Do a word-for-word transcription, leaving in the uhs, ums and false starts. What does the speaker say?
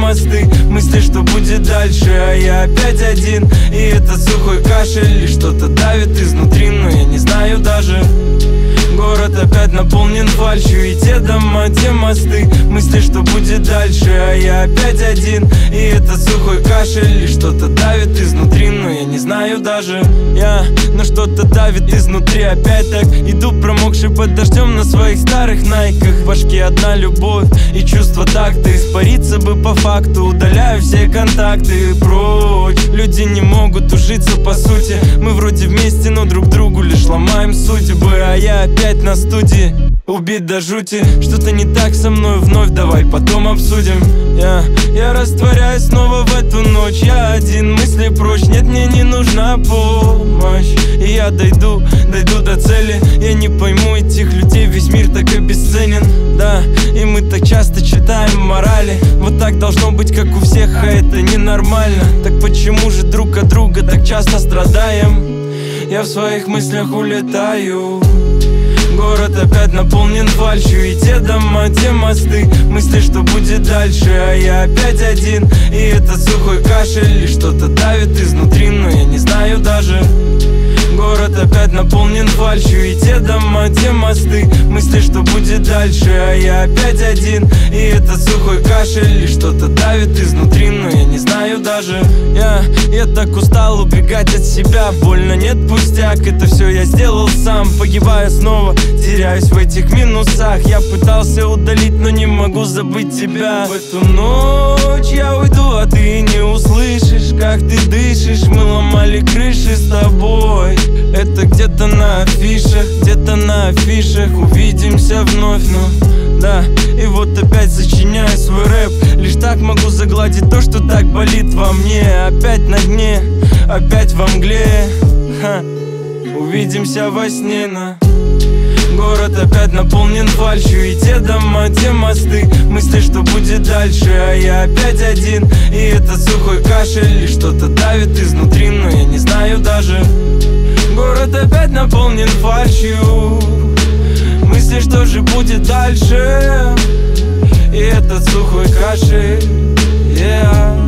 мосты, мысли, что будет дальше, а я опять один. И этот сухой кашель, и что-то давит изнутри, но я не знаю даже. Город опять наполнен фальшью, и те дома, те мосты, мысли, что будет дальше, а я опять один. И этот сухой кашель, и что-то давит изнутри, но я не знаю даже. Я, но что-то давит изнутри, опять так иду промокший под дождем на своих старых найках. В башке одна любовь и чувство такта, испариться бы по факту, удаляю все контакты прочь. Люди не могут ужиться по сути, мы вроде вместе, но друг другу лишь ломаем судьбы. А я опять на студии, убит до жути. Что-то не так со мной вновь, давай потом обсудим. Я, я растворяюсь снова в эту ночь, я один, мысли прочь, нет, мне не нужна помощь. И я дойду, дойду до цели, я не пойму этих людей, весь мир так обесценен. Да, и мы так часто читаем морали, вот так должно быть, как у всех, а это ненормально. Так почему же друг от друга так часто страдаем? Я в своих мыслях улетаю. Город опять наполнен фальшью, и те дома, те мосты, мысли, что будет дальше, а я опять один. И этот сухой кашель, и что-то давит изнутри, но я не знаю даже. Город опять наполнен фальшью, и те дома, те мосты, мысли, что будет дальше, а я опять один. И этот сухой кашель, и что-то давит изнутри, но я не знаю даже. Я, я так устал убегать от себя, больно, нет, пустяк, это все я сделал сам. Погибаю снова, теряюсь в этих минусах. Я пытался удалить, но не могу забыть тебя. В эту ночь я уйду, а ты не услышишь, как ты дышишь. Мы ломали крыши с тобой, это где-то на афишах, где-то на афишах. Увидимся вновь, ну да. И вот опять сочиняю свой рэп, лишь так могу загладить то, что так болит во мне. Опять на дне, опять во мгле, ха. Увидимся во сне, на. Город опять наполнен фальшью, и те дома, те мосты, мысли, что будет дальше, а я опять один. И этот сухой кашель, и что-то давит изнутри, но я не знаю даже. Город опять наполнен фальшью, мысли, что же будет дальше. И этот сухой кашель, yeah.